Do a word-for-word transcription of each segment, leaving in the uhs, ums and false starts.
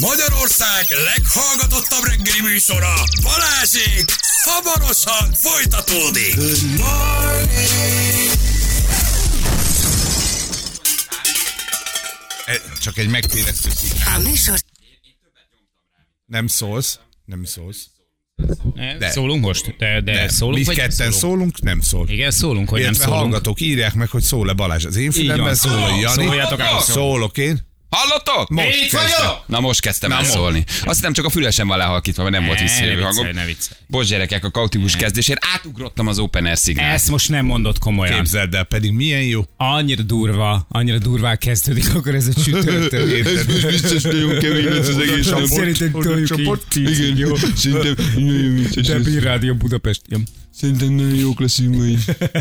Magyarország leghallgatottabb reggeli műsora, Balázsék, hamarosan folytatódik. Good morning. Csak egy megtévesztő szikán. műsor... Nem szólsz, nem szólsz. De. Szólunk most? De, de, de. szólunk, mi vagy ketten szólunk? szólunk, nem szól. Igen, szólunk, hogy Illetve nem szólunk. hallgatók írják meg, hogy szól-e Balázs az én fülemben, szól a Jani. Szóljatok el, Szólok én. Hallottok? Most Itt kezdtem. vagyok! Na most kezdtem Na el most. szólni. Azt hiszem csak a fülesem van lehalkítva, mert nem volt Ne, visszajövő ne hangom. viccelj, ne viccelj. Bocs gyerekek, a kaotikus kezdésért átugrottam az Open Air szignált. Ezt most nem mondod komolyan. Képzeld el, pedig milyen jó. Annyira durva, annyira durván kezdődik, akkor ez a csütörtök. Érted? Biztos nagyon kemény lesz az egész Csoport. Szerintem toljuk Csoport. így. Igen, jó. Szerintem nagyon vicces. Depi Rádió Budapest. Szerintem nagyon jók leszünk ma is.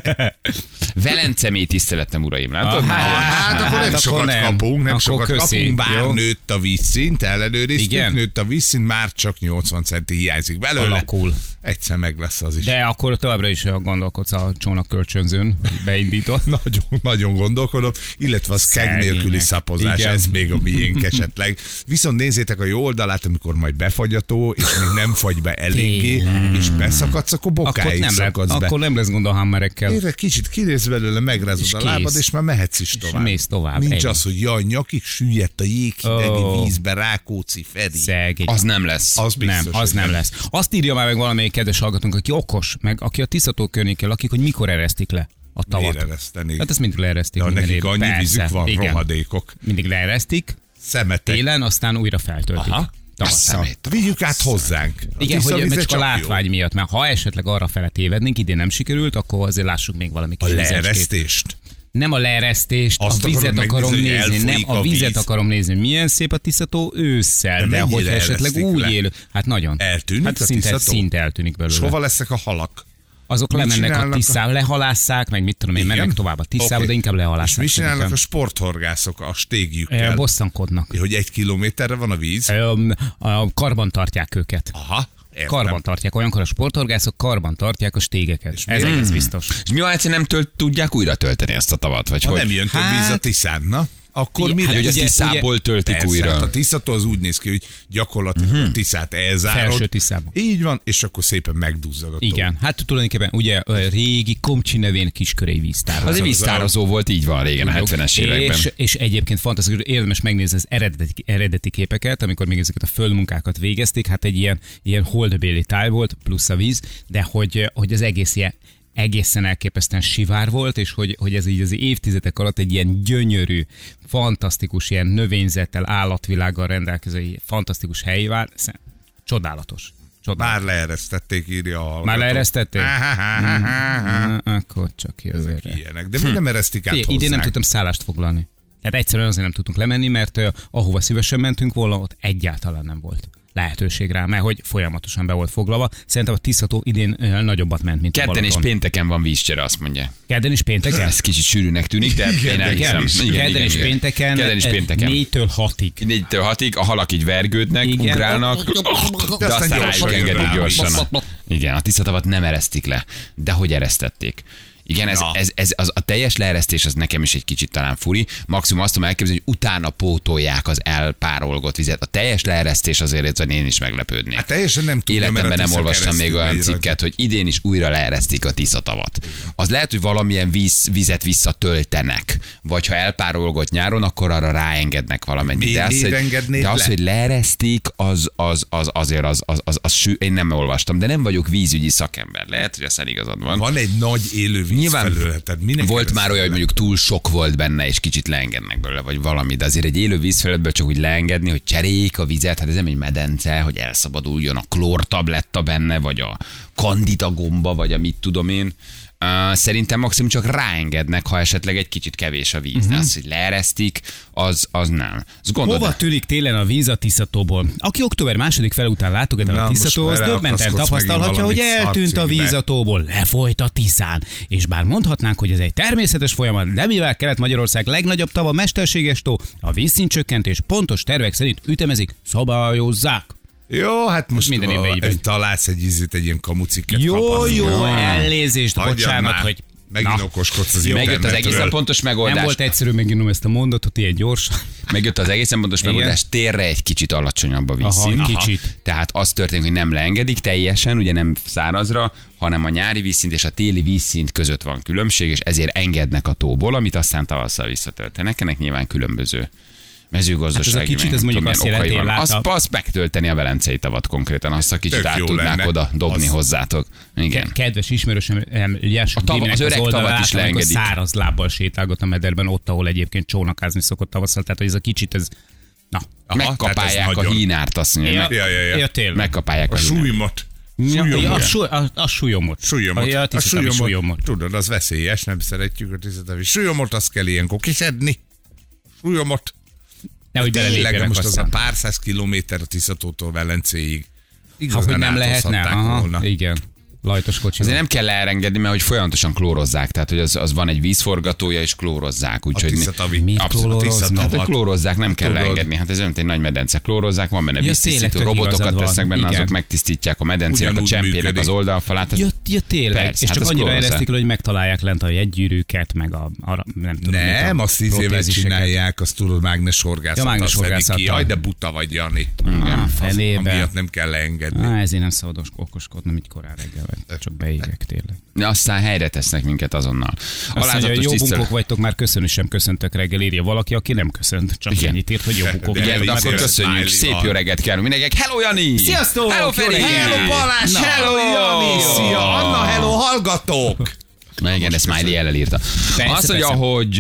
Velence mély tiszteletem, uraim, látod? Hát akkor nem akkor sokat nem. kapunk, nem Akkor sokat köszi, kapunk, bár jó? nőtt a vízszint, ellenőriztük, Igen. nőtt a vízszint, már csak nyolcvan centi hiányzik belőle. Alakul. Egyszer meg lesz az is. De akkor továbbra is gondolkodsz a csónak kölcsönzőn, beindított. Nagyon, nagyon gondolkodom, illetve a skeg Szegények. nélküli szapozás, Igen. ez még a miénk esetleg. Viszont nézzétek a jó oldalát, amikor majd befagyató, és még nem fagy be eléggé, Tényleg. és beszakadsz, akkor Akkor bokáig nem, le, szakadsz be. akkor nem lesz gond a hammerekkel. Érre, kicsit kirész belőle, megrázod És a kész. lábad, és már mehetsz is tovább. mész tovább, Nincs ennyi. az, hogy jaj, nyakig süllyedt a jéghidegi Ó. vízbe, Rákóczi Feri. Szegény. Az nem lesz. Az biztos, nem, az hogy nem lesz. Azt írja már meg valamelyik kedves hallgatónk, aki okos, meg aki a Tiszató környékén lakik, hogy mikor eresztik le a tavat. Miért eresztenék? Hát ezt mindig leeresztik. Ja, minden nekik évben. annyi Persze, vízük van, igen. rohadékok. Mindig leeresztik, Szemetek. télen, aztán újra feltöltik. Aha. Tavasszal. Szemét. Vigyük át hozzánk. A Igen, hogy tiszavíze mert csak a jó. látvány miatt, mert ha esetleg arra fele tévednénk, idén nem sikerült, akkor azért lássuk még valami A kis vizecskét. leeresztést. Nem a leeresztést, Azt a vizet akarom akarom megnézni, hogy nézni, nem elfolyik a a vizet víz. akarom nézni. Milyen szép a Tiszató ősszel, De de, mennyire hogyha esetleg eresztik úgy le? élő, hát nagyon. Eltűnik hát a szinte, Tiszató? szinte eltűnik És belőle. hova lesznek a halak? Azok mit lemennek a csinálnak a- Tiszába, lehalásszák, meg mit tudom én, Igen? mennek tovább a Tiszába, Oké. de inkább És lehalásszák. mit csinálnak a szerintem. sporthorgászok a Ö, stégjükkel? Bosszankodnak. Hogy egy kilométerre van a víz? Ö, a karban tartják őket. Aha, értem. Karban tartják. Olyankor a sporthorgászok karban tartják a stégeket. Ez egész biztos. És mi van, egyszer nem tölt, tudják újra tölteni ezt a tavat? Vagy Ha hogy? nem jön több víz a Hát- Tiszán, na? Akkor Igen, mire? hát Hogy a ugye- Tiszából töltik Persze, újra. hát a Tiszató az úgy néz ki, hogy gyakorlatilag uh-huh. a Tiszát elzárod. Felső Tiszába. Így van, és akkor szépen megduzzad a tó. Igen, hát tulajdonképpen ugye a régi Komcsi nevén kiskörei víztár. Az egy víztározó volt, így van régen, a hetvenes években. És, és egyébként fantasztikus, érdemes megnézni az eredeti, eredeti képeket, amikor még ezeket a földmunkákat végezték, hát egy ilyen, ilyen holdbéli táj volt, plusz a víz, de hogy, hogy az egész ilyen egészen elképesztően sivár volt, és hogy, hogy ez így az évtizedek alatt egy ilyen gyönyörű, fantasztikus, ilyen növényzettel, állatvilággal rendelkező, fantasztikus hely vált. Szem- Csodálatos. Csodálatos. Már leeresztették, írja a hallgató. Már leeresztették? Áháháháhá. Na, akkor csak jövőre. Ilyenek. De mi nem eresztik át Figyelj, idén nem hozzánk? tudtam szállást foglalni. Tehát egyszerűen azért nem tudtunk lemenni, mert uh, ahova szívesen mentünk volna, ott egyáltalán nem volt lehetőség rá, mert hogy folyamatosan be volt foglalva. Szerintem a Tiszató idén uh, nagyobbat ment, mint a Kedden és Balaton. pénteken van vízcsere, azt mondja. Kedden és pénteken? Ez kicsit sűrűnek tűnik, de én elhiszem. Kedden és pénteken, Kedden és eh, pénteken. négytől hatig. Négytől hatig, a halak így vergődnek, Igen. ugrálnak, de aztán aztán gyorsan rájuk engedik jön rá. gyorsan. Igen, a Tiszatavat nem eresztik le, de hogy eresztették. Igen, ez, Na. ez, ez az, a teljes leeresztés az nekem is egy kicsit talán furi. Maximum azt tudom elképzelni, hogy utána pótolják az elpárolgott vizet. A teljes leeresztés azért ezen én is meglepődnék. Hát teljesen nem tudja, mert Életemben a nem Tisza olvastam még keresztül olyan megy rajta. cikket, hogy idén is újra leeresztik a Tiszatavat. Az lehet, hogy valamilyen víz, vizet visszatöltenek, vagy ha elpárolgott nyáron, akkor arra ráengednek valamennyit. Mi- De az, miért hogy, engednék de az, le? hogy leeresztik, az, az, az azért az, az, az, az sű, én nem olvastam, de nem vagyok vízügyi szakember. Lehet, hogy aztán igazad van. Van egy nagy élő víz Nyilván felületed. Minek Volt keresztül már olyan, hogy le? mondjuk túl sok volt benne, és kicsit leengednek belőle, vagy valami, de azért egy élő vízfelületből csak úgy leengedni, hogy cseréljék a vizet, hát ez nem egy medence, hogy elszabaduljon a klórtabletta benne, vagy a kandida gomba, vagy a mit tudom én. Uh, szerintem maximum csak ráengednek, ha esetleg egy kicsit kevés a víz. Uh-huh. De az, hogy leeresztik, az, az nem. Azt gondolod, Hova tűnik télen a víz a Tiszatóból? Aki október második fel után látogat el Na, a most Tiszatóhoz, vele döbbenten akaszkodsz tapasztalhatja, hogy megint valamit eltűnt a víz szarcigbe. a tóból, lefolyt a Tiszán. És bár mondhatnánk, hogy ez egy természetes folyamat, de mivel Kelet-Magyarország legnagyobb tava mesterséges tó, a vízszintcsökkentés pontos tervek szerint ütemezik, szabályozzák. Jó, hát most Minden évben így egy, megy. találsz egy ízét, egy ilyen kamucikket Jó, kapasz. jó, elnézést, Hagyjad bocsánat, már. hogy Megint Na. okoskodsz az Megjött az internetről. egészen pontos megoldás. Nem volt egyszerű meginom ezt a mondatot ilyen gyorsan. Megjött az egészen pontos Igen. megoldás, térre egy kicsit alacsonyabb a vízszint. Aha, kicsit. Tehát az történik, hogy nem leengedik teljesen, ugye nem szárazra, hanem a nyári vízszint és a téli vízszint között van különbség, és ezért engednek a tóból, amit aztán tavasszal visszatöltenek. Ennek nyilván különböző mezőgazdasági. Hát ez a kicsit, ez meg mondjuk tudom, azt milyen jelenti, okai én vannak. láttam- Azt, azt megtölteni a Velencei tavat konkrétan, azt a kicsit Tök át jó tudnák lenne. oda dobni Az- hozzátok. Igen. Kedves ismerősöm, Jászló A tava- Déminek az öreg oldalán tavat is láttam, amikor leengedik. száraz lábbal sétálgott a mederben, ott, ahol egyébként csónakázni szokott tavasszal. Tehát, hogy ez a kicsit, ez... Na. Aha, tehát Megkapálják ez a nagyon- hínárt, azt mondja. meg- Ja, ja, ja. ja tényleg. Megkapálják A a hínárt. súlymat. Ja, Súlyomot. a, súly, a, a súlyomot. Súlyomot. Ja, A tisztítani súlyomot. Tudod, az veszélyes, nem szeretjük a tisztítani. Súlyomot azt kell ilyenkor kiszedni. Súlyomot. Nehogy Tényleg, belelépjenek most az a aztán. pár száz kilométer a Tiszatótól Velencéig. Ha, Igazán hogy nem lehetne. áthozhatták Aha, volna. igen. Lajtos kocsi. Azért nem kell elengedni, mert hogy folyamatosan klórozzák, tehát hogy az, az van egy vízforgatója, és klórozzák. A Úgyhogy Tiszatavi. Mit Abszolút, klóroznak? Tiszatavat. hát, hogy klórozzák, nem kell Tudod. leengedni. Hát ez olyan, mint egy nagy medence. Klórozzák, van benne Ja, víztisztító, tényleg, tök robotokat igazad van. tesznek benne, azok Igen. megtisztítják a medencének, a Ugyanúgy csempének működik. az oldalfalát. Ez Ja, ja, tényleg. Persze, és hát csak az annyira klórozzák. eresztik le, hogy megtalálják lent a jegygyűrűket, meg a, a nem tudom. Nem, mit, a azt tíz évet protéziseket. csinálják, azt tudod, mágneshorgászattal Ja, mágneshorgászattal. szedik ki. Jaj, de buta vagy, Jani. Ah, felébe. Amiatt nem kell leengedni. Á, ezért nem szabad okoskodnom így korán reggel, vagy csak beégek tényleg. De aztán helyre tesznek minket azonnal. Azt mondja, Alázatos jó bunkok tisztelet. vagytok, már köszönni sem köszöntök reggel, írja valaki, aki nem köszönt. Csak Igen. ennyit írt, hogy jó bunkok De Igen, vagytok. de Elég akkor szépen köszönjük, smiley szép van. jó reggelt kívánunk mindenkinek. Hello, Jani! Sziasztok! Hello, Feri! Jó reggelt! Hello, Balázs! Na. Hello, Jani! Szia! Anna, hello, hallgatók! Na igen, ezt Smiley el írta. Persze, Azt mondja, persze. hogy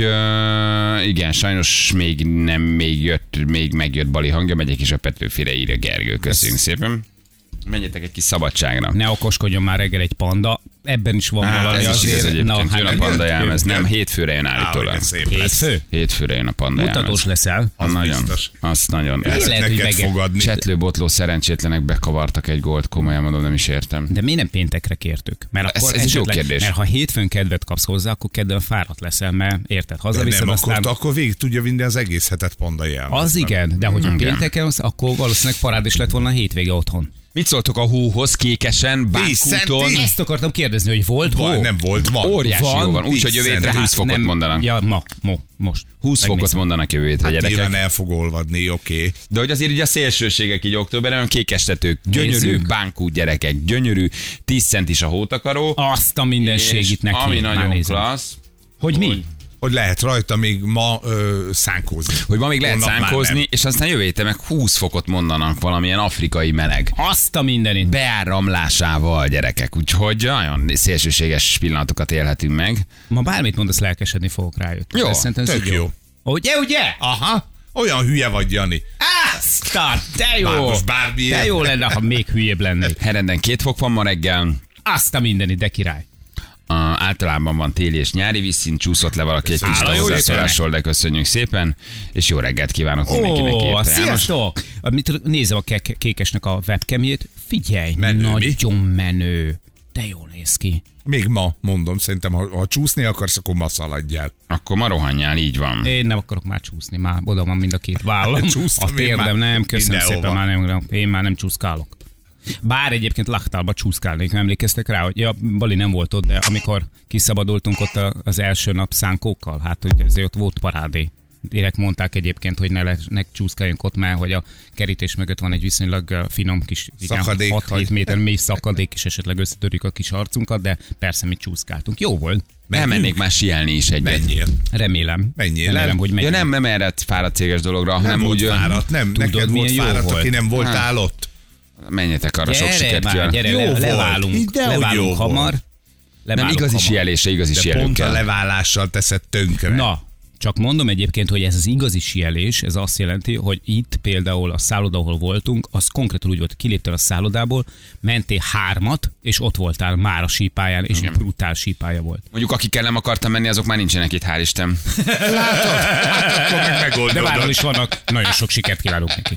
uh, igen, sajnos még nem, még jött, még megjött Bali hangja, megyek is a Petőfire, írja Gergő. Köszönjük szépen. Menjetek egy kis szabadságra. Ne okoskodjon már reggel egy panda, ebben is van Hát, valami ez is igaz azért. egyébként, jön a hát panda jelmez. jön. Nem, hétfőre jön Á, állítólag. hogy szép lesz. hétfő? Hétfőre jön a panda jelmez. Mutatós leszel. Az Nagyon, biztos. azt nagyon. Ezt lehet, hogy neked mege- fogadni. Csetlőbotló szerencsétlenek bekavartak egy gólt, komolyan mondom, nem is értem. De miért nem péntekre kértük? Mert Ez- akkor ez egy jó esetleg- kérdés. Mert ha hétfőn kedvet kapsz hozzá, akkor kedden fáradt leszel, mert érted, De hazaviszed, nem, akkor, aztán... akkor végig tudja vinni az egész hetet panda jelmez. Az igen, de hogyha Igen. pénteken, az, akkor valószínűleg parád is lett volna a hétvége otthon. Mit szóltok a hóhoz, kékesen, Bánkúton? centi? Ezt akartam kérdezni, hogy volt hó? Van, nem volt, van. Óriási Van, jó van, úgyhogy tíz jövő hétre centi. húsz fokot nem, mondanak. Ja, ma, mo, most. húsz fokot Megnézem. mondanak jövő hétre, Hát gyerekek. nyilván el fog olvadni, oké. Okay. De hogy azért így a szélsőségek így októberben, olyan kékestetők, gyönyörű, Nézzük. Bánkút gyerekek, gyönyörű, tíz centis a hótakaró. Azt a mindenségit neki. Ami Már nagyon nézem. klassz, Hogy mi? Hogy lehet rajta még ma ö, szánkózni. hogy ma még lehet Holnap már szánkózni, nem. és aztán jövő héten meg húsz fokot mondanak valamilyen afrikai meleg. Azt a mindenit. Beáramlásával, gyerekek, úgyhogy nagyon szélsőséges pillanatokat élhetünk meg. Ma bármit mondasz, lelkesedni fogok rájött. Jó, Ez szerintem ez Tök így jó. Ugye, ugye? Aha, olyan hülye vagy, Jani. Azt a, de jó. Bár most bármilyen. De jó lenne, ha még hülyébb lennék. Herenden két fok van ma reggel. Azt a mindenit, de király. Uh, általában van téli és nyári vízszint, csúszott le valaki egy kis Áll a jó hozzászólásról, de köszönjük szépen, és jó reggelt kívánok mindenkinek. Ó, írta János. sziasztok! Mit, nézem a ke- kékesnek a webcamjét. Figyelj, Menő, mi? nagyon menő. De jól néz ki. Még ma, mondom, szerintem, ha, ha csúszni akarsz, akkor ma szaladjál. Akkor ma rohanjál, így van. Én nem akarok már csúszni, már oda van mind a két vállam. Csúsztam A én térdem, már nem, köszönöm mindenhova. szépen, már nem, én már nem csúszkálok. Bár egyébként Lachtálba csúszkálnék, emlékeztek rá, hogy ja, Bali nem volt ott, de amikor kiszabadultunk ott a- az első nap szánkókkal, hát hogy ezért ott volt parádé. Direkt mondták egyébként, hogy ne, le, ne csúszkáljunk ott, mert hogy a kerítés mögött van egy viszonylag uh, finom kis Szakadék, hat-hét vagy- méter mély szakadék, és esetleg összetörjük a kis arcunkat, de persze mi csúszkáltunk. Jó volt. Elmennék már síelni is egyet. Menjél. Remélem. Menjél Remélem, el. hogy Ja, megyünk. nem, nem erre fáradt céges dologra, hanem Nem volt úgy ö, fáradt, nem. Tudod, Neked volt milyen jó fáradt, volt? aki nem Hát. voltál ott. menjetek arra, sok Gyere sikert már, kívánok. gyere, Jó le, volt. leválunk, De hogy leválunk jó hamar. volt. Nem Leválunk igazi hamar. síelésre, igazi De síelőkkel. pont a leválással teszed tönkre. Na, csak mondom egyébként, hogy ez az igazi síelés, ez azt jelenti, hogy itt például a szálloda, ahol voltunk, az konkrétan úgy volt, hogy kiléptél a szállodából, mentél hármat, és ott voltál már a sípályán, és egy brutál sípálya volt. Mondjuk akikkel nem akartam menni, azok már nincsenek itt, hál' Isten. Hát akkor meg De megoldod. bárhol is vannak, nagyon sok sikert kívánok nekik.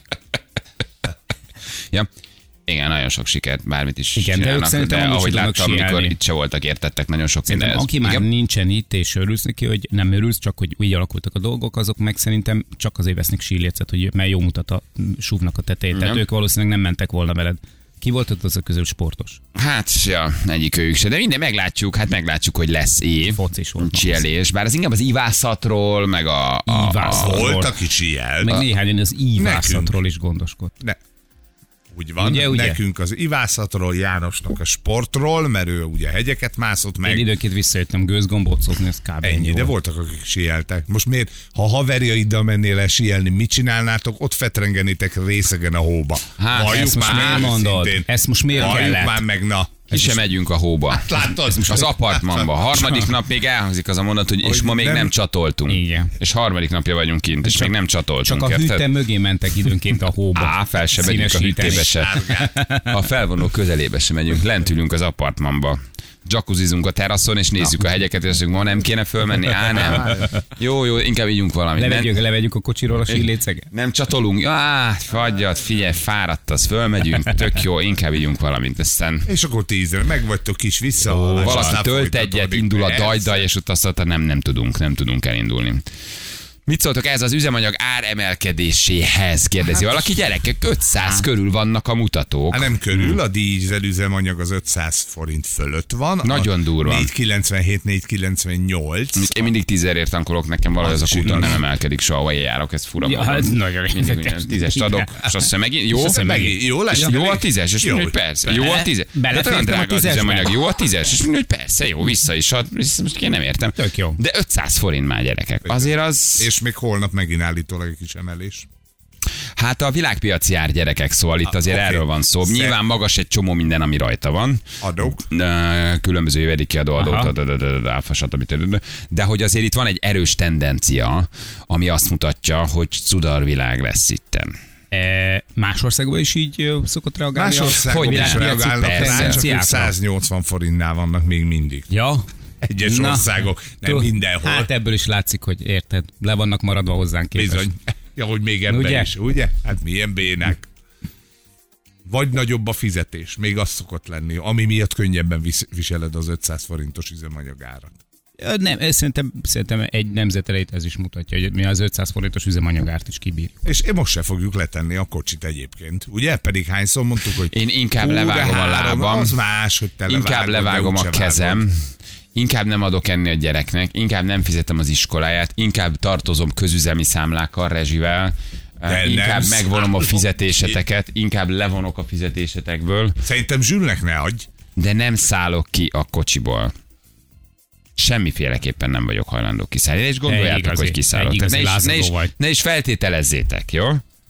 Ja. Igen, nagyon sok sikert, bármit is Igen, de ők csinálnak, szerintem de amúgy ahogy tudnak láttam, amikor síelni. itt se voltak, értettek nagyon sok Szerintem mindenhez. aki már Igen? nincsen itt, és örülsz neki, hogy nem örülsz, csak hogy úgy alakultak a dolgok, azok meg szerintem csak azért vesznek sílécet, hogy mert jó mutat a súvnak a tetejét. Tehát Igen. ők valószínűleg nem mentek volna veled Ki volt ott az a közül sportos? Hát, ja, egyik őjük se, de minden meglátjuk, hát meglátjuk, hogy lesz év. Focis volt. Csielés, bár az inkább az ivászatról, meg a... a, Ivászat. a Volt, aki csielt. Meg néhányan az ívászatról Nekünk. is gondoskodtak. Ne. Úgy van, Ugye, ugye? nekünk az ivászatról, Jánosnak a sportról, mert ő ugye hegyeket mászott meg. Én időnként visszajöttem gőzgombócozni, ez kb. Ennyi, de volt. voltak, akik sieltek. Most miért, ha haverjaiddal mennél el sielni, mit csinálnátok? Ott fetrengenétek részegen a hóba. Hát, Valljuk ezt most már miért mondod? őszintén. Ezt most miért Valljuk kellett? már meg, na. Ki sem megyünk a hóba. Látod? Az apartmanba. Harmadik nap még elhangzik az a mondat, hogy és Hogy ma még nem- nem csatoltunk. Igen. És harmadik napja vagyunk kint, és még nem csatoltunk. Csak a érted? hűtő mögé mentek időnként a hóba. Á, fel se megyünk a Színesíteni. hűtébe se. A felvonó közelébe se megyünk, lent ülünk az apartmanba. Jacuzzizunk a teraszon, és nézzük a hegyeket, és azt ma nem kéne fölmenni. Á, nem. Jó, jó, inkább ígyunk valamit. Levegyük, Nem, levegyük a kocsiról a síléceget. nem csatolunk. Á, fagyjat, figyelj, fáradt az, fölmegyünk, tök jó, inkább ígyunk valamit. Aztán És akkor tízre, meg vagytok kis vissza. és valaki aztán tölt egyet, folytatódik. indul a Persze. dajdaj, és ott azt mondta, nem, nem tudunk, nem tudunk elindulni. Mit szóltok ez az üzemanyag áremelkedéséhez? Kérdezi valaki. Gyerekek, ötszáz körül vannak a mutatók. Hát nem körül, a dízel üzemanyag az ötszáz forint fölött van. Nagyon a durva. négyszázkilencvenhét négyszázkilencvennyolc. Én mindig tízerért tankolok, nekem valahogy az a Az kúton csinos. nem emelkedik soha, vagy járok, ez fura. Ja, módon. ez nagyon Mindig érdekes. olyan tízest adok, és azt hiszem megint, jó? Azt hiszem megint jó lesz. Jó a tízes, és Jó. mondja, hogy persze. Jó a tízes. Belefértem De olyan a drága az tízesbe. üzemanyag. Jó a tízes, és mondja, hogy persze, jó, vissza is ad. Most én nem értem. Tök jó. De ötszáz forint már, gyerekek. Azért az... És még holnap megint állítólag egy kis emelés. Hát a világpiaci ár, gyerekek, szóval itt Ah, azért oké. erről van szó. Szer- Nyilván magas egy csomó minden, ami rajta van. Adók. Ö, Különböző jövedéki adó, Aha. adó, áfa, stb. De hogy azért itt van egy erős tendencia, ami azt mutatja, hogy cudarvilág lesz itten. E, más országban is így ö, szokott reagálni? Más országok hogy is világpiaci reagálnak rá, csak persze. ők száznyolcvan forintnál vannak még mindig. Ja. Egyes Na. országok, nem Tú- mindenhol. Hát ebből is látszik, hogy érted, le vannak maradva hozzánk képest. Bizony. Ja, hogy még ebben Ugye? is, ugye? Hát milyen bének. Vagy nagyobb a fizetés, még az szokott lenni, ami miatt könnyebben vis- viseled az ötszáz forintos üzemanyagárat. Ö, Nem, ez szerintem, szerintem egy nemzetelét ez is mutatja, hogy mi az ötszáz forintos üzemanyagárt is kibírjuk. És én most se fogjuk letenni a kocsit egyébként. Ugye? Pedig hányszor mondtuk, hogy Én inkább hú, de levágom a három, lábam. Az más, hogy te Inkább levágod, levágom de a úgyse kezem, vágod. inkább nem adok enni a gyereknek, inkább nem fizetem az iskoláját, inkább tartozom közüzemi számlákkal, rezsivel, De inkább nem megvonom a szállok. fizetéseteket, inkább levonok a fizetésetekből, Szerintem Zsülnek ne adj. de nem szállok ki a kocsiból. Semmiféleképpen nem vagyok hajlandó kiszállni. És gondoljátok, igazi- hogy kiszállok. egy Tehát ne, igazi is, ne, is, lázadó vagy. ne is feltételezzétek, jó?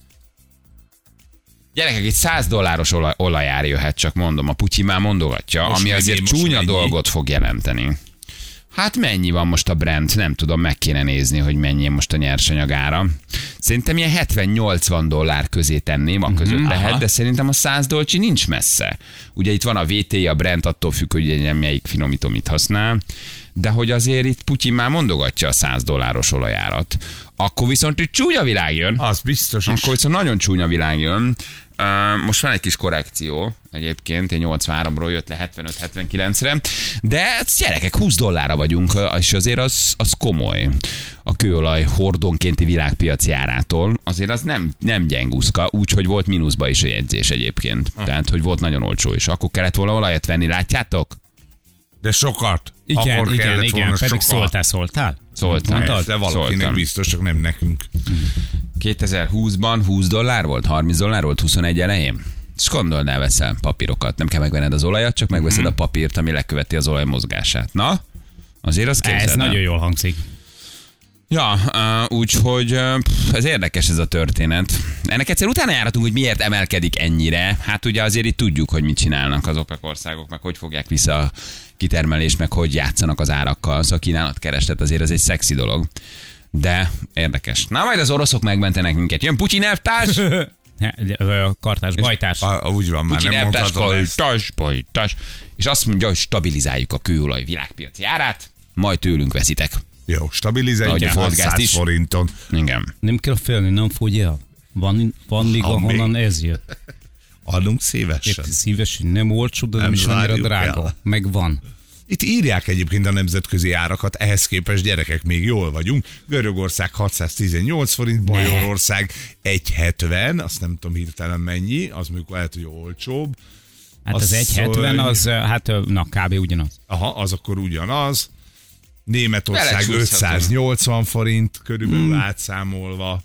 Gyerekek, egy száz dolláros olaj, olajár jöhet, csak mondom, a Putyin már mondogatja, Most ami mennyi, azért most csúnya mennyi? dolgot fog jelenteni. Hát mennyi van most a Brent? Nem tudom, meg kéne nézni, hogy mennyi most a nyersanyagára. Szerintem ilyen hetven-nyolcvan dollár közé tenném, a között Mhm, lehet, aha. de szerintem a száz dolcsi nincs messze. Ugye itt van a vé té i, a Brent, attól függ, hogy ugye melyik finomító mit használ, de hogy azért itt Putyin már mondogatja a száz dolláros olajárat. Akkor viszont itt csúnya világ jön. Az biztos is. Akkor viszont nagyon csúnya világ jön. Uh, most van egy kis korrekció, egyébként, egy nyolcvanháromról jött le hetvenöt-hetvenkilencre, de hát gyerekek, húsz dollárra vagyunk, és azért az, az komoly. A kőolaj hordonkénti világpiaci árától azért az nem, nem gyengúszka, úgyhogy volt mínuszba is a jegyzés egyébként. Tehát, hogy volt nagyon olcsó is. Akkor kellett volna olajat venni, látjátok? De sokat. Igen, Akkor igen, kellett igen, volna pedig sokat. szóltál, szóltál? Szóltam. Mondtad? De valakinek Szóltam. biztos, csak nem nekünk. kétezer-húszban húsz dollár volt, harminc dollár volt huszonegy elején. És gondold el, veszel papírokat. Nem kell megvenned az olajat, csak megveszed Mhm. a papírt, ami leköveti az olaj mozgását. Na, azért az képzeld Ez el. nagyon jól hangzik. Ja, uh, úgyhogy uh, pff, ez érdekes ez a történet. Ennek egyszer utána járhatunk, hogy miért emelkedik ennyire. Hát ugye azért itt tudjuk, hogy mit csinálnak az OPEC országok, meg hogy fogják vissza a kitermelést, meg hogy játszanak az árakkal. Szóval kínálat-kereslet azért ez egy szexi dolog. De érdekes. Na majd az oroszok megmentenek minket. Jön Putyin elvtárs! Kartás, bajtárs. A, úgy van, már Putyin nem elvtárs, mondhatod ezt. bajtás, bajtás. És azt mondja, hogy stabilizáljuk a kőolaj világpiaci árát, majd tőlünk veszitek. Jó, stabilizáljuk Ahogy a Földgázt hatszáz is. forinton. Igen. Nem kell félni, nem fogy el. Van, van liga, Ha még. honnan ez jött. Adunk szívesen. Érti, szíves, hogy nem olcsó, de nem, Nem is annyira zárjuk drága. el. Meg van. Itt írják egyébként a nemzetközi árakat, ehhez képest gyerekek még jól vagyunk. Görögország hatszáztizennyolc forint, Magyarország egy hetven, azt nem tudom hirtelen mennyi, az mondjuk lehet, hogy olcsóbb. Hát az, az egy hetven, az hát na kb. Ugyanaz. Aha, az akkor ugyanaz. Németország ötszáznyolcvan forint, körülbelül hmm. átszámolva.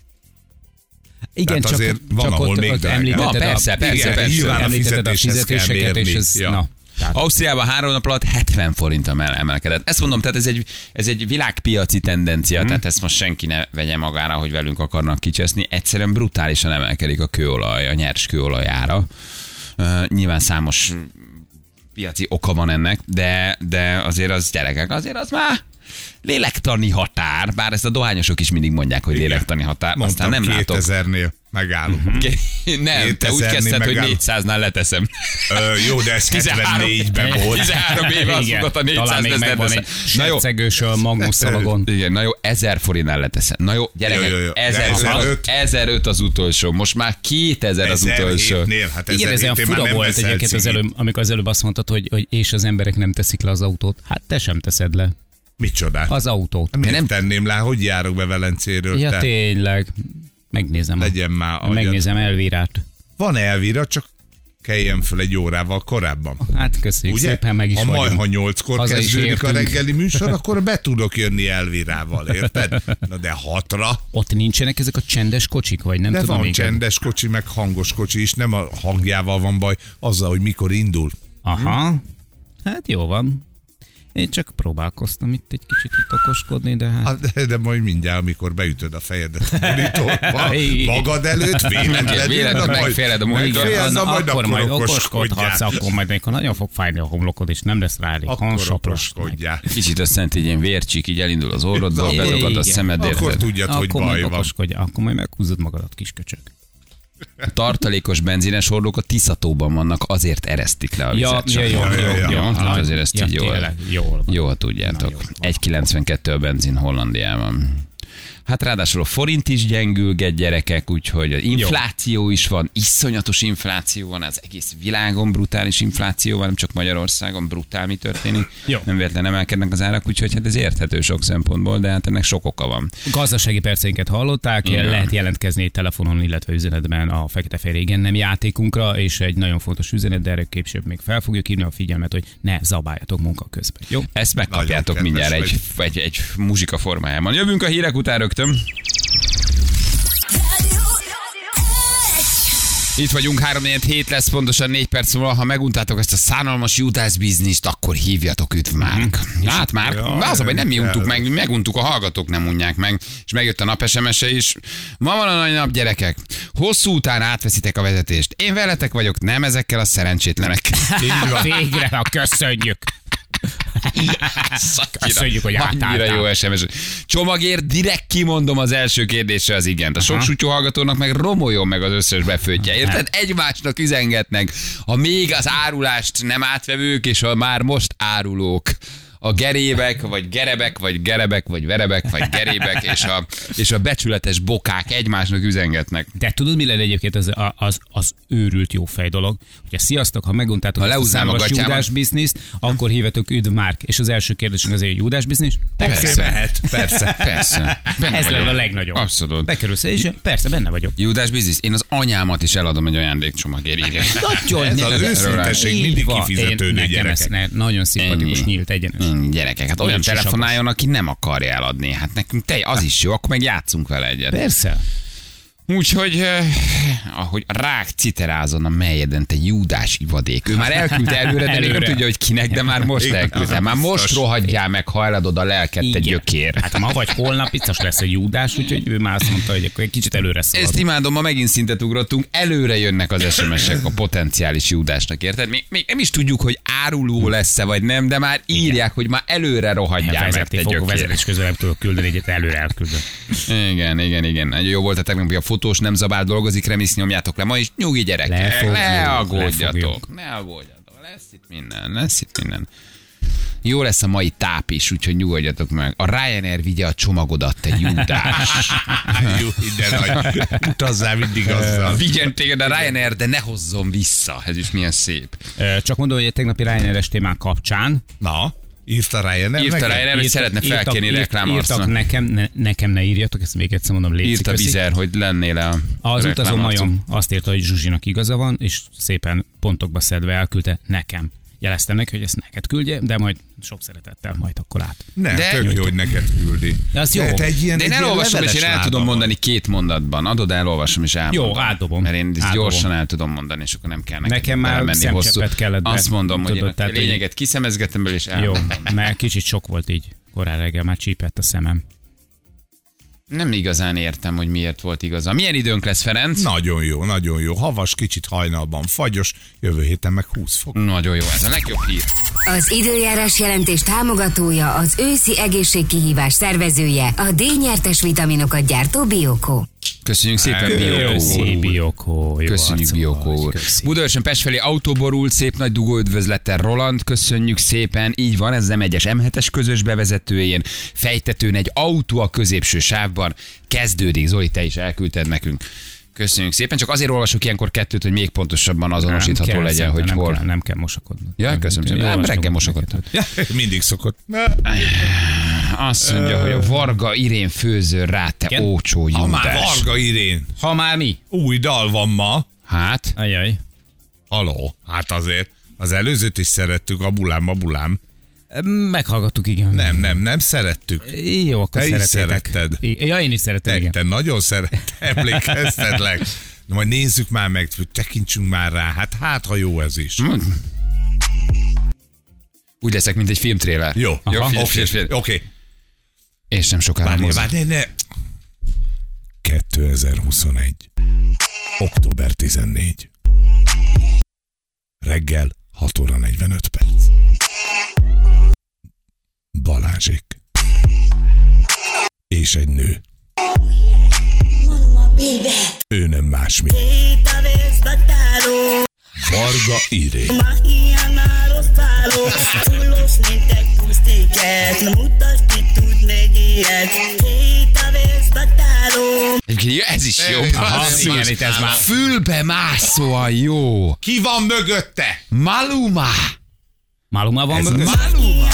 Igen, csak, azért van, csak ahol ott, még ott említetted, van, persze, a, persze, igen, persze. Nyilván a fizetéseket, és ez, ja. na. Tehát. Ausztriában három nap alatt hetven forintra emelkedett. Ezt mondom, tehát ez egy, ez egy világpiaci tendencia, hmm. tehát ezt most senki ne vegye magára, hogy velünk akarnak kicseszni. Egyszerűen brutálisan emelkedik a kőolaj, a nyers kőolaj ára. Uh, nyilván számos piaci oka van ennek, de, de azért az gyerekek, azért az már lélektani határ, bár ezt a dohányosok is mindig mondják, hogy lélektani határ. Mondtam, aztán nem látok. kétezernél megállunk. Uh-huh. Nem, te úgy kezdted, hogy négyszáznál leteszem. Ö, jó, de ez hetvennégyben volt. tizenhárom éve azt mondott a négyszáz, talán még megvan egy sercegős magnuszalagon. Igen, na jó, ezer forintnál leteszem. Na jó, gyerekek, jó, jó, jó. ezeröt az utolsó, most már kétezer az utolsó. Hát igen, ez olyan fura volt egyébként az előbb, amikor az előbb azt mondtad, hogy, hogy és az emberek nem teszik le az autót. Hát te sem teszed le. Micsoda? Az autót. Miért nem tenném le, hogy járok be Velencéről? Ja, te? Tényleg. Megnézem. Legyen a, már megnézem elvírást. Van elvírat, csak keljen föl egy órával korábban. Hát köszönjük ugye? szépen, meg is ha vagyunk. majd, ha nyolckor Haza kezdődik a reggeli műsor, akkor be tudok jönni elvirával, érted? Na de hatra. Ott nincsenek ezek a csendes kocsik, vagy nem de tudom. van még csendes kocsi, meg hangos kocsi is, nem a hangjával van baj, azzal, hogy mikor indul. Aha, hm? Hát jó van. Én csak próbálkoztam itt egy kicsit itt okoskodni, de hát... hát de, de majd mindjárt, amikor beütöd a fejedet a monitorba, magad előtt, véletlenül, véletlenül megféled a monitor, akkor, akkor majd okoskodhatsz, akkor majd amikor nagyon fog fájni a homlokod, és nem lesz rá elég okoskodjál. Kicsit azt jelenti, hogy ilyen vércsik így elindul az orrodból, bedugod a szemed, érted? Akkor tudjad, hogy baj van. Akkor majd meghúzod magadat, kisköcsög. A tartalékos benzines hordók a Tiszatóban vannak, azért eresztik le a vizet. Ja, jó, jó, jó, jó. Hát azért ezt így jól, jól, jól tudjátok. egy kilencvenkettő a benzin Hollandiában. Hát ráadásul a forint is gyengülget, gyerekek, úgyhogy az infláció is van, iszonyatos infláció van, az egész világon brutális infláció van, nem csak Magyarországon brutál mi történik. Jó. Nem véletlen emelkednek az árak, úgyhogy hát ez érthető sok szempontból, de hát ennek sok oka van. Gazdasági perceinket hallották, igen. Lehet jelentkezni telefonon, illetve üzenetben a Fekete-fehér igen nem játékunkra, és egy nagyon fontos üzenet, de erre később még fel fogjuk hívni a figyelmet, hogy ne zabáljatok munka közben. Jó? Ezt megkapjátok mindjárt egy, egy, egy muzsika formájában. Jövünk a hírek után rögtön. Itt vagyunk, három hét lesz, pontosan négy perc múlva. Ha meguntátok ezt a szánalmas Judász bizniszt, akkor hívjatok üdv Márk. Mm. Hát Márk, ja, az a baj, nem mi untuk meg, mi meguntuk, a hallgatók nem unják meg. És megjött a nap es em es-e is. Ma van a nagy nap, gyerekek. Hosszú után átveszitek a vezetést. Én veletek vagyok, nem ezekkel a szerencsétlenekkel. Végre, ha köszönjük. Köszönjük, hogy átálltál. Annyira jó es em es. Csomagért direkt kimondom az első kérdésre az igent. A sok sutyó hallgatónak meg romoljon meg az összes befőtje. Érted? Egymásnak üzengetnek. A még az árulást nem átvevők, és a már most árulók. A gerébek, vagy gerebek, vagy gerebek, vagy verebek, vagy gerébek, és a, és a becsületes bokák egymásnak üzengetnek. De tudod, mi lenne egyébként az, az, az őrült jó fej dolog? Hogyha sziasztok, ha meguntátok ha a számos Judás bizniszt, akkor hívetok üdv Márk. És az első kérdésünk azért, hogy Judás biznisz? Persze, mehet, persze, persze. Benne ez vagyok. lenne a legnagyobb. Abszolút. Bekerülsz, és persze, benne vagyok. Judás biznisz. Én az anyámat is eladom egy ajándékcsomagért. Nagyon ez az őszinteség mindig kifizetődő, gyerekek. Nagyon szimpatikus, nyílt, egyenes. Gyerekek, hát olyan telefonáljon, aki nem akarja eladni. Hát nekünk te, az is jó, akkor meg játszunk vele egyet. Persze. Úgyhogy, eh, ahogy rák citerázon a melyeden, te Júdás ivadék. Ő már elküldte előre, de még nem tudja, hogy kinek, de már most elküldte. Már most rohadjál meg, hajladod a lelket, te gyökér. Hát ma vagy holnap biztos lesz egy Júdás, úgyhogy ő már azt mondta, hogy akkor egy kicsit előre szalad. Ezt imádom, ma megint szintet ugrottunk, előre jönnek az es em es-ek a potenciális Júdásnak, érted? Még, még nem is tudjuk, hogy áruló lesz-e vagy nem, de már írják, igen, hogy már előre rohadjál meg, te gyökér. Vezetés közben nem tudok küldeni, egyet előre elküldöm. Igen, igen, igen. Nagyon jó volt a tegnap, a fotós nem zabál dolgozik, remész nyomjátok le ma is. Nyugi gyerekek, ne aggódjatok, ne aggódjatok. Lesz itt minden, lesz itt minden. Jó lesz a mai táp is, úgyhogy nyugodjatok meg. A Ryanair vigye a csomagodat, te Júdás. Jó, ide nagy. Utazzál mindig azzal. Vigyen téged a Ryanair, de ne hozzon vissza. Ez is milyen szép. Csak mondom, hogy a tegnapi Ryanair-es témán kapcsán, na, Írta Ryanair Írta neked? Ryanair, hogy szeretne felkérni reklámarcnak. Írtak nekem, ne, nekem ne írjatok, ezt még egyszer mondom, légy Írta köszi. Vizer, hogy lennél a Az utazó reklámarcon. majom azt írta, hogy Zsuzsinak igaza van, és szépen pontokba szedve elküldte nekem. Jeleztem neki, hogy ezt neked küldje, de majd sok szeretettel majd akkor át. Nem, De- tök jó, hogy neked küldi. De az jó. De te egy ilyen, De én egy ilyen elolvasom, és leveles én el lába tudom van. mondani két mondatban. Adod, elolvasom, és elmondom. Jó, átdobom. Mert én ezt Átdobom. gyorsan el tudom mondani, és akkor nem kell neked Nekem már belemenni szemcseppet hosszú. kellett be. Azt mondom, hogy Tudod, én a tehát, hogy- lényeget kiszemezgetem belőle, és Jó, elmondom. mert kicsit sok volt így. Korán reggel már csípett a szemem. Nem igazán értem, hogy miért volt igaza. Milyen időnk lesz, Ferenc? Nagyon jó, nagyon jó. Havas, kicsit hajnalban fagyos, jövő héten meg húsz fok. Nagyon jó, ez a legjobb hír. Az időjárás jelentés támogatója, az őszi egészségkihívás szervezője, a D-nyertes vitaminokat gyártó Biokó. Köszönjük szépen, Jó, Biokó. Köszi, Biokó. Jó Köszönjük, arcom Biokó vagy, úr. köszi. Budaörsön Pest felé autóborult, szép nagy dugó üdvözlettel Roland, köszönjük szépen. Így van, ez az em egyes em hetes közös bevezetőjén. Fejtetőn egy autó a középső sávban. Kezdődik, Zoli, te is elküldted nekünk. Köszönjük szépen, csak azért olvasok ilyenkor kettőt, hogy még pontosabban azonosítható Nem kell, legyen, hogy nem hol. Kell, nem kell mosakodni. Ja, köszönöm szépen. Nem, reggel mosakodtam. Mindig szokott. Azt mondja, hogy a Varga Irén főző rá, te Igen? ócsó Ha már Júdás. Varga Irén, Ha már mi? új dal van ma. Hát, Ajaj. Haló, hát azért. Az előzőt is szerettük, a bulám, a bulám. Meghallgattuk, igen. Nem, nem, nem szerettük. Jó, akkor Te is szeretétek. szeretted. I- Ja, én is szeretem, Te, igen. te nagyon szeret, emlékeztetlek. Na, majd nézzük már meg, tekintsünk már rá. Hát, hát, ha jó ez is. úgy leszek, mint egy filmtréler. Jó, Jó, oké, figyelj, oké, figyelj, figyelj. oké. És nem sokára Várj, mozdul. várj, ne, ne. kétezer-huszonegy. október tizennégy. Reggel hat óra negyvenöt perc. Balázsék. És egy nő. Ő nem más, mint Varga Irén. Egyébként ez is jó. Aha, Basszus. igen, itt ez már- Fülbe mászóan jó. Ki van mögötte? Maluma. Maluma van Ez mögött? Maluma.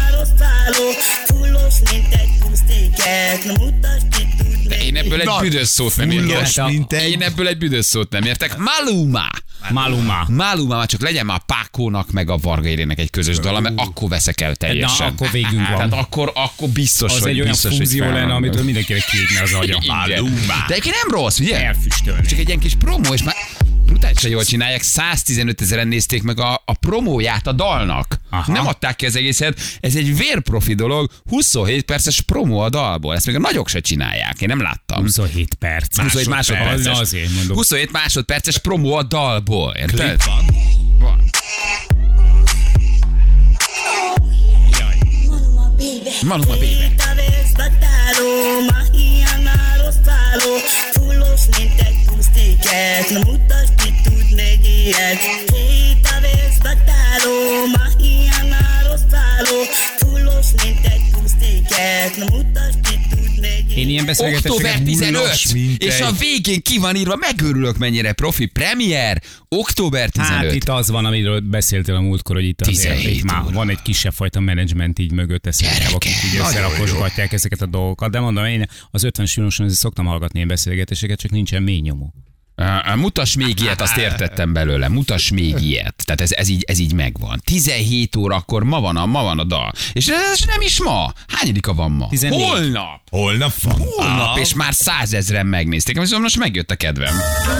De én ebből egy Na, büdös szót nem fullos, értek. mint egy- Én ebből egy büdös szót nem értek. Maluma. Maluma. Maluma, már csak legyen már a Pákónak meg a Varga Irénnek egy közös dala, mert akkor veszek el teljesen. Na, akkor végünk van. Tehát akkor, akkor biztos, Az hogy egy olyan biztos, hogy fúzió lenne, felmondom. amitől mindenkinek kiütne az agya. Igen. Maluma. De egyébként nem rossz, ugye? Elfüstölni. Csak egy ilyen kis promó, és már brutálisan jól csinálják, száztizenöt ezeren nézték meg a, a promóját a dalnak. Aha. Nem adták ki az egészet, ez egy vérprofi dolog, huszonhét perces promó a dalból, ezt még a nagyok se csinálják, én nem láttam. huszonhét perc. huszonhét másodperces. Na, azért mondom. huszonhét másodperces promó a dalból, érted? Klip van. Van. Maluma baby. Én ilyen október beszélgetéseket tizenöt, hullos, mint és egy- a végén ki van írva, megörülök mennyire profi, premier, október Hát tizenöt. itt az van, amiről beszéltél a múltkor, hogy itt, azért, tizenhét itt már óra. van egy kisebb fajta menedzsment így mögötte szerintem, akik így nagyon összerakosgatják ezeket a dolgokat. De mondom, én az ötvenes millióson szoktam hallgatni ilyen beszélgetéseket, csak nincsen mély nyomó. Uh, mutass még ilyet, azt értettem belőle. Mutass még ilyet. Tehát ez, ez, így, ez így megvan. tizenhét órakor ma van a, ma van a dal. És ez nem is ma. Hányadika van ma? tizennégy. Holnap. Holnap van. Holnap, Ah, és már százezren megnézték. Most most megjött a kedvem.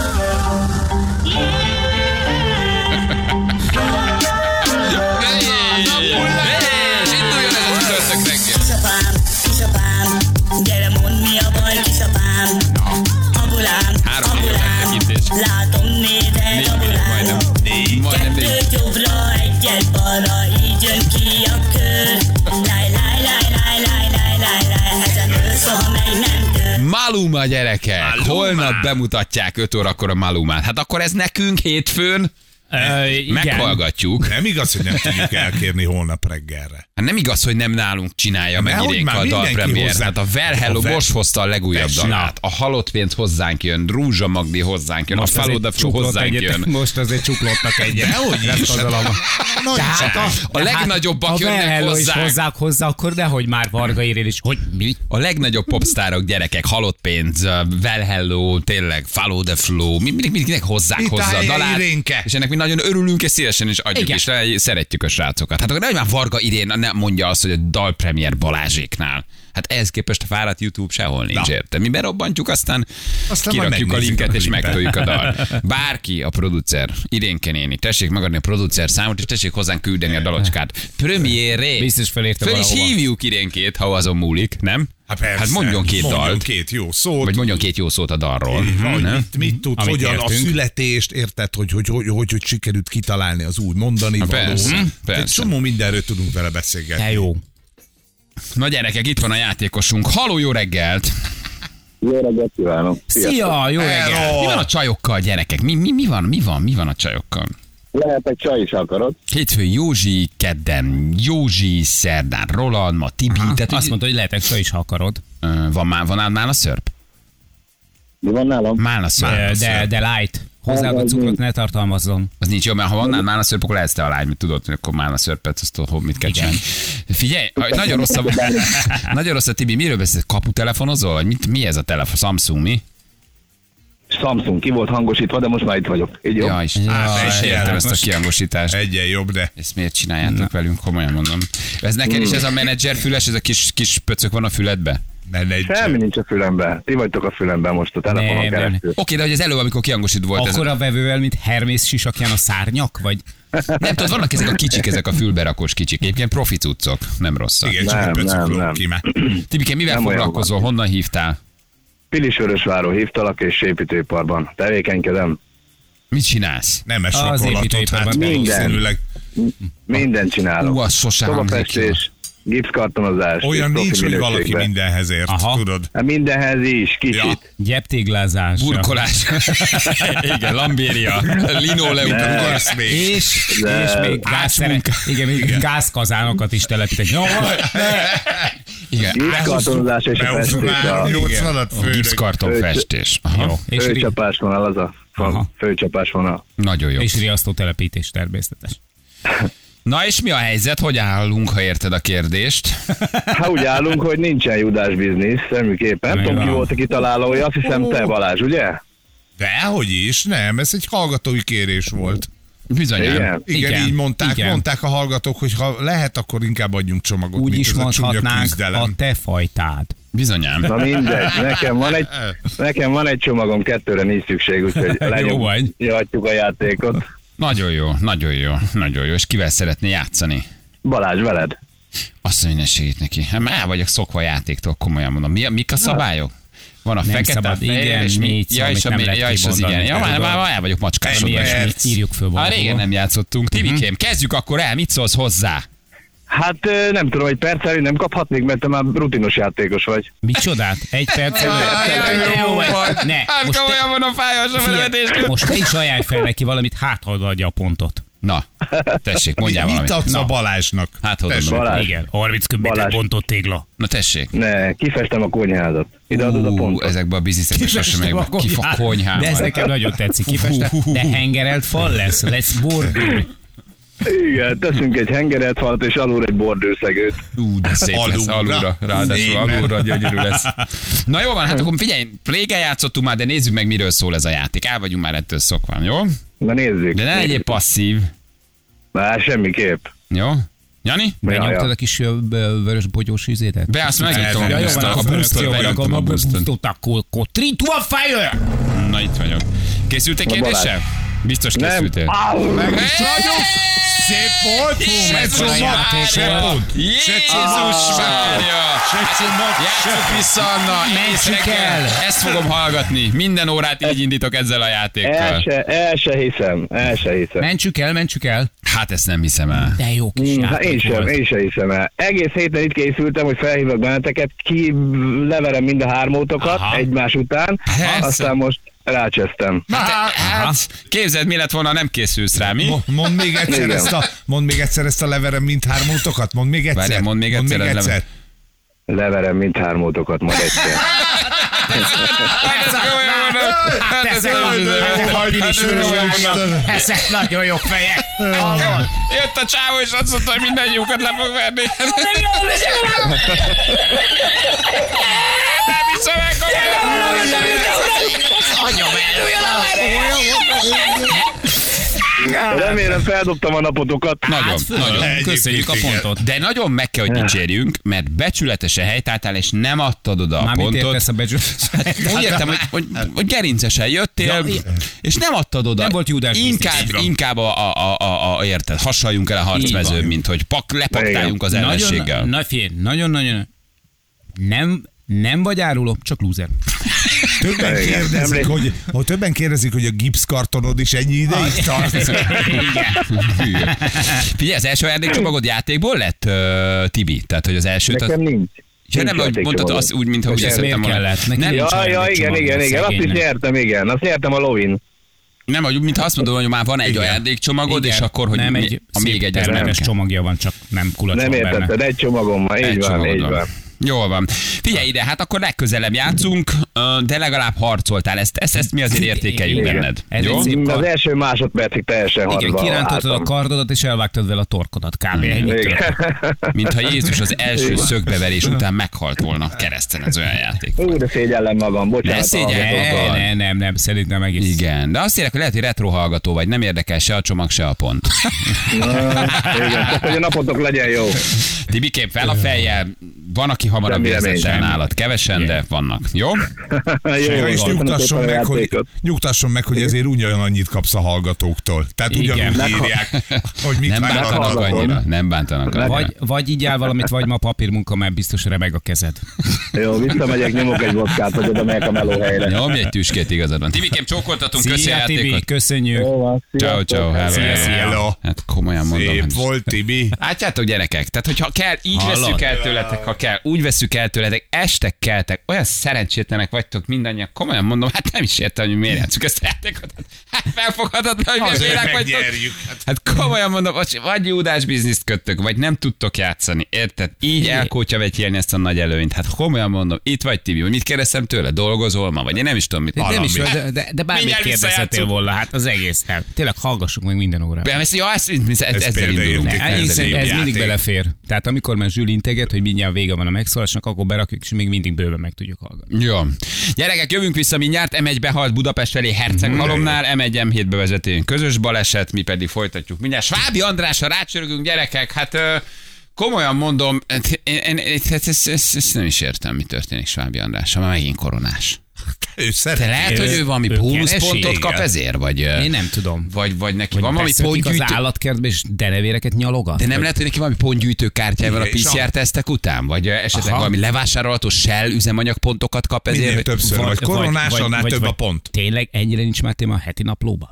És induljon ez az csütörtök reggel. Kisapám, kisapám, gyere mondd mi a baj, kisapám. Abulám, Három millió megtekintés. látom nézed, Négy millió majdnem. abulám. Majdnem négy. Kettőt jobbra, egyet balra, így jön ki a kör. Láj, láj, láj, láj, láj, láj, láj, láj, ezen ő soha meg nem tör. Maluma, gyerekek! Maluma. Holnap bemutatják öt órakor a Malumát. Hát akkor ez nekünk hétfőn Ö, igen. Meghallgatjuk. Nem igaz, hogy nem tudjuk elkérni holnap reggelre. Hát nem igaz, hogy nem nálunk csinálja meg Nehogy Irénka már a mindenki dalpremiér. hozzá- Hát a Well Hello A Well- most hozta a legújabb Tessék. dalát. A Halott Pénz hozzánk jön, Rúzsa Magdi hozzánk jön, Most a Follow azért the Flow csuklott hozzánk egyet- jön. Most azért csuklottak egyet. Dehogy Nem is. gondolom. Nagy Tehát csáj. A legnagyobbak ha jönnek Well is hozzánk. hozzák hozzá, akkor nehogy már Varga Irén is. Hogy mi? A legnagyobb popstárok, gyerekek, Halott Pénz, uh, Well Hello, tényleg Follow the Flow, mi- mindig, mindig hozzák Itt hozzá a állja dalát. Irénke. És ennek mi nagyon örülünk, és szívesen is adjuk, Igen. és rá- szeretjük a srácokat. Hát akkor nem már Varga Irén nem mondja azt, hogy a dalpremiér Balázséknál. Hát ehhez képest a fáradt YouTube sehol nincs, Na. érte. Mi berobbantjuk, aztán, Aztán majd kirakjuk a megnézzük linket, a és klipet. megtoljuk a dal. Bárki, a producer, Irénke néni, tessék megadni a producer számot, és tessék hozzánk küldeni a dalocskát. Premiéré. Biztos felérte Föl is valahova. hívjuk Irénkét, ha azon múlik, nem? Hát, persze. Hát mondjon két mondjon dalt. két jó szót. Vagy mondjon két jó szót a dalról. Hogy Nem? mit, mit tud, Amit hogyan a értünk. születést, érted, hogy hogy, hogy, hogy, hogy sikerült kitalálni az új mondani Ha, való. persze, Egy persze. csomó mindenről tudunk vele beszélgetni. De jó. Na gyerekek, itt van a játékosunk. Haló, jó reggelt! Jó reggelt kívánok! Szia, jó reggelt. Hello. Mi van a csajokkal, gyerekek? Mi, mi, mi van, mi van, mi van a csajokkal? Lehet egy csaj is akarod? Hétfőn Józsi, kedden Józsi, szerdán Roland, ma Tibi. Tehát, Azt úgy- mondta, hogy lehetek se is, ha akarod. Ö, van már, van át már a szörp? Mi van nálam? Már a szörp. De, de, de light. Hozzáadott cukrot ne tartalmazzon. Az nincs jó, mert ha van nál már a szörp, akkor lehetsz te a lány, mert tudod, hogy akkor már a szörpet, azt tudod, mit kell Igen. csinálni. Figyelj, nagyon rossz a, nagyon rossz a Tibi, miről beszélsz? Kaputelefonozol? Vagy mit, mi ez a telefon? Samsung, mi? Samsung, ki volt hangosítva, de most már itt vagyok. Így jó? Ja, is. Hát, És egy értem jel. ezt a Most- kihangosítást. Egyen jobb, de Ezt miért csináljátok velünk, komolyan mondom. Ez neked is ez a menedzser füles, ez a kis, kis pöcök van a füledbe? ne egy Semmi nincs a fülemben. Ti vagytok a fülemben most a telefonon Nem, nem, keresztül. Oké, de hogy az előbb, amikor kiangosít volt ez. Akkor a vevővel, mint Hermész sisakján a szárnyak? Vagy Nem tudod, vannak ezek a kicsik, ezek a fülberakós kicsik. Egyébként profi cuccok, nem rosszak. igen, csak Nem, egy pöcök nem, lóg nem. ki már. Tibike, mivel Nem olyan foglalkozol? Honnan hívtál? Pilisvörösváró hívtalak és építőiparban. Tevékenykedem. Mit csinálsz? Nemes Az rakolatot, építőiparban hát minden. valószínűleg Mindent csinálok. Ú, az sose hangzik jól. Szobafestés, gipszkartonozás. olyan profi nincs, hogy valaki minőségben. mindenhez ért, Aha. tudod. Hát mindenhez is, kicsit. Ja. gyeptéglázás. Burkolás. Igen, lambéria. Linoleum. Ne. Akarsz még? És, De- és még gázszere, igen, még gázkazánokat is telepítek. No, Igen. Gipszkartonozás és a festés. Már A nyolcvanat főnök. Gipszkarton festés. Aha. jó. És, ri- főcsapás vonal, az a Aha. főcsapás vonal. Nagyon jó. és riasztó telepítés természetes. Na és mi a helyzet? Hogy állunk, ha érted a kérdést? Hát úgy állunk, hogy nincsen Judás biznisz, semmiképpen. Nem tudom, ki van. volt a kitalálója, azt hiszem te, Balázs, ugye? Dehogy is, nem, ez egy hallgatói kérés volt. Bizonyám. Igen. Igen, Igen, így mondták, igen. mondták a hallgatók, hogy ha lehet, akkor inkább adjunk csomagot, Úgy mint is ez a csúnya mondhatnánk, küzdelem. a te fajtád. Bizonyám. Na mindegy, nekem van egy, nekem van egy csomagom, kettőre nincs szükség, úgyhogy vagy. lenyomhatjuk a játékot. Nagyon jó, nagyon jó, nagyon jó. És kivel szeretné játszani? Balázs, veled? Azt mondja, ne segít neki. Hát már el vagyok szokva a játéktól, komolyan mondom. Mi, mik a szabályok? Van a Nem fekete, szabad, a fehér, igen, és mi? négy szó, Ja, amit és, a, nem mi- lehet ja, és az kimondani. igen. Ja, már, már, már el vagyok macskásodva. Ennyi Ilyesmit perc. írjuk föl Hát valahol. régen nem játszottunk. Tibikém, kezdjük akkor el. Mit szólsz hozzá? Hát ö, nem tudom, egy perccel nem kaphatnék, mert te már rutinos játékos vagy. Micsodát? Egy perc. Jó vagy. Ne, Hát most komolyan te, van a fájos a felvetés. figyelj, most te is ajánlj fel neki valamit, hát ha adja a pontot. Na, tessék, mondjál Mit valamit. adsz a Na, Balázsnak? Hát, hogy Tessék. adom. Balázs, Igen, harminc köbméter Balázs. pontot tégla. na tessék. ne, kifestem a konyházat. Ide adod a Ú, pontot. ezekben a bizniszekben sose meg. Ki fog konyhában. De ez nekem nagyon tetszik. Kifeste, de hengerelt fal lesz, lesz bordő. Igen, teszünk egy hengeret falat, és alul egy bordőszegőt. Ú, de szép lesz Alulra. alulra. Ráadásul Szépen. alulra gyönyörű lesz. Na jó van, hát akkor figyelj, régen játszottunk már, de nézzük meg, miről szól ez a játék. El vagyunk már ettől szokva, jó? Na nézzük. De ne legyél passzív, Már semmiképp. jó? Jani? Benyomtad a kis ö, b- vörös bogyós üzétet? Be, azt megnyitottam a Ja, jó, boostot. van, A akkor boostot, frakcióban benyomtam a a boostot. boostot, akkor akkor three, two, one, fire! Na itt vagyok. Készültél Na, Balázs. kérdéssel? Biztos Nem. készültél. Áú! Szép volt, hú, meg Jézus csomag, Mária! se pont. Jézus Mária! Se csomag, se Játsszuk vissza, Anna! Egész Mentsük reggel. el. Ezt fogom hallgatni. Minden órát így indítok ezzel a El játékkal. se, el se hiszem, el se hiszem. Mentsük el, mentsük el. Hát ezt nem hiszem el. De jó kis Hmm, hát én játék sem, volt. én sem hiszem el. Egész héten itt készültem, hogy felhívok benneteket, ki leverem mind a hármótokat Aha. egymás után, Persze. aztán most Rácsesztem. Hát, hát képzeld, mi lett volna, ha nem készülsz rá, mi? Mo- Mondd még egyszer Igen. ezt a, mondd még egyszer ezt a leverem mindhármótokat, mondd még egyszer. Várjál, mondd még egyszer, Mondd még ez egyszer. Leverem mindhármótokat majd egyszer. Ezek nagyon jó fejek. Jött a csávó, és azt mondta, hogy mindannyiukat le fog verni. Nem hiszem el, Remélem feldobtam a napotokat. Nagyon, nagyon. Egyébként Köszönjük a igen. pontot. De nagyon meg kell, hogy dicsérjünk, mert becsületesen helytáltál, és nem adtad oda a Mármint pontot. értesz a becsület. Úgy értem, hogy, hogy, hogy gerincesen jöttél, Ja, és nem adtad oda. Nem volt Judas Inkább, biznisz, így van. inkább a, a, a, a, a, érted, hassaljunk el a harcmezőn, van. mint hogy pak, lepaktáljunk az ellenséggel. Nagyon, na figyelj, nagyon-nagyon nem, nem vagy áruló, csak lúzer. Többen Igen, kérdezik, emlékszem. hogy, hogy többen kérdezik, hogy a gipszkartonod is ennyi ideig tart. Hülye. Figyelj, az első ajándékcsomagod játékból lett, uh, Tibi? Tehát, hogy az elsőt... Az... Nekem nincs. Ja, nem, Nincs hogy mondtad játékcsomagom. azt úgy, mintha úgy Ezt miért értettem volna. kellett? Neki Nem, nincs Ja, ja, igen, ajándékcsomagja, igen, igen, azt is szegénynek. nyertem, igen. Azt nyertem a lovin. nem, hogy mintha azt mondod, hogy már van egy Igen. ajándékcsomagod, és Igen, akkor, hogy nem mi- egy a még egy az nem termetes kell. csomagja van, csak nem kulacs Nem van benne. értetted, egy csomagom van, Egy így van, csomagod így van. van. Jól van. Figyelj ide, hát akkor legközelebb játszunk, ö, de legalább harcoltál. Ezt, ezt, ezt mi azért értékeljük Igen. benned. Ez Jó? egy szép Az kar... első másodpercig teljesen Igen, harcba kirántottad a álltam. kardodat, és elvágtad vele a torkodat. Kb. Ennyi Igen. Mintha Jézus az első szögbeverés után meghalt volna kereszten, ez olyan játék. Ú, de szégyellem magam, bocsánat. Ne szégyellj, hallgatókkal. Ne, ne, nem, nem, szerintem egész. Igen, de azt érek, hogy lehet, hogy retro hallgató vagy, nem érdekel se a csomag, se a pont. Na, igen, csak hogy a napotok legyen jó. Tibikém, fel a fejjel, van, aki hamarabb Semmi érzett remény. el nálad, kevesen, de vannak. Jó? Ja, és köszönöm nyugtasson szépen a meg, hogy, játékot. nyugtasson meg, hogy ezért ugyanannyit kapsz a hallgatóktól. Tehát Igen. ugyanúgy írják, hogy mit Nem várnak bántanak a annyira, nem bántanak annyira. Vagy, vagy így áll valamit, vagy ma papírmunka, mert biztos remeg a kezed. Jó, visszamegyek, nyomok egy vodkát, hogy oda megyek a melóhelyre. Nyomj egy tüskét, igazad van. Tibikém, csókoltatunk, köszi a Szia, Tibi, játékot. köszönjük. Jó van, Ciao, ciao, hello. Szia, szia. Hello. Hát komolyan mondom. Szép hát- volt, Tibi. Látjátok, gyerekek, tehát hogyha kell, így Hallod? veszük el tőletek, ha kell, úgy veszük el tőletek, este keltek, olyan szerencsétlenek vagytok mindannyian, komolyan mondom, hát nem is értem, hogy miért játszuk ezt a játékot. Hát felfoghatatlan, hogy Azért miért vagytok. megnyerjük. Hát Hát komolyan mondom, vagy- vagy Júdás bizniszt köttök, vagy nem tudtok játszani, érted? Így elkótya vetjélni ezt a nagy előnyt. Hát komolyan mondom, itt vagy Tibi, hogy mit kérdeztem tőle? Dolgozol ma? Vagy én nem is tudom, mit. De nem is, Valami. de, de, de bármit Mindjárt kérdezhetél visszajátszunk. volna, hát az egész. Hát, tényleg hallgassuk meg minden óra. Ja, ezt, ja, ezt, ezt, Ez ezzel példaérték. indulunk. Ne, Ez, ez, Ez egy ez jobb mindig játék. belefér. Tehát amikor már Zsül integet, hogy mindjárt vége van a megszólásnak, akkor berakjuk, és még mindig bőven meg tudjuk hallgatni. Jó. Gyerekek, jövünk vissza mindjárt. em egy behalt Budapest felé Herceghalomnál, em egy em hét bevezetőjén közös baleset, mi pedig folytatjuk mindjárt. Svábi Andrásra rácsörgünk, gyerekek, hát ö, komolyan mondom, hát én, én, én, ezt, ezt, ezt, ezt nem is értem, mi történik Svábi Andrással, már megint koronás. ő De szereti. lehet, hogy ő valami ő bónuszpontot keresi? kap ezért, vagy, ö, Én nem tudom. vagy, vagy neki Vagy van valami beszökik az pontgyűjtő... állatkertbe, és denevéreket nyalogat? De nem Vagy- lehet, hogy neki valami pontgyűjtő kártyával a Igen, és pé cé er tesztek után? Vagy ö, esetleg Aha. valami levásárolható Shell üzemanyagpontokat kap ezért? Minél hogy- többször vagy koronás, annál több a pont. Tényleg ennyire nincs már téma a heti naplóba?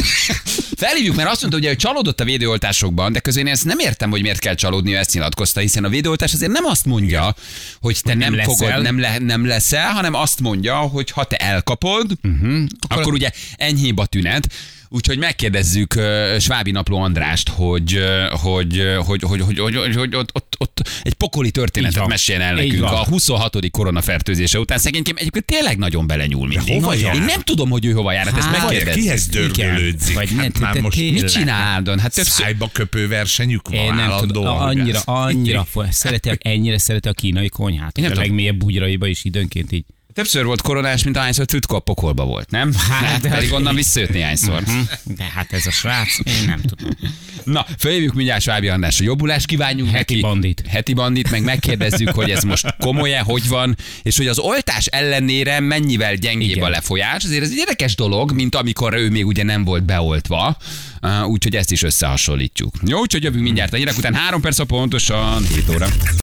Felhívjuk, mert azt mondta, ugye, hogy csalódott a védőoltásokban, de közben én ezt nem értem, hogy miért kell csalódni, ő ezt nyilatkozta, hiszen a védőoltás azért nem azt mondja, hogy te Hogy nem, nem fogod, leszel. nem, le, nem leszel, hanem azt mondja, hogy ha te elkapod, uh-huh, akkor, akkor ugye enyhébb a tünet. Úgyhogy megkérdezzük uh, Svábi Napló Andrást, hogy, uh, hogy, uh, hogy, hogy, hogy, hogy, hogy, hogy ott, ott, ott egy pokoli Így történetet van. meséljen el Így nekünk van. a huszonhatodik koronafertőzése után. Szegényként egyébként tényleg nagyon belenyúl mindig. hova jár? Én nem tudom, hogy ő hova jár, hát ezt Hát, megkérdezzük. Kihez dörgölődzik? Vagy Hát nem, már te- most tényleg. Mit csinál? Hát többször... szájba köpő versenyük van Én nem tudom, állandóan. annyira, ugye? annyira, szereti, ennyire szereti a kínai konyhát. nem A tudom. legmélyebb bugyraiba is időnként így. Többször volt koronás, mint ahányszor Tütkó a pokolba volt, nem? Hát, de- pedig onnan visszajött néhányszor. De hát ez a srác, én nem tudom. Na, följövjük mindjárt Svábi Andrásra. Jobbulást kívánjunk Heti neki. bandit. Heti bandit, meg megkérdezzük, hogy ez most komoly-e, hogy van, és hogy az oltás ellenére mennyivel gyengébb Igen. a lefolyás. Azért ez egy érdekes dolog, mint amikor ő még ugye nem volt beoltva. Uh, úgyhogy ezt is összehasonlítjuk. Jó, úgyhogy jövünk mindjárt a hírek után három perc a pontosan hét óra.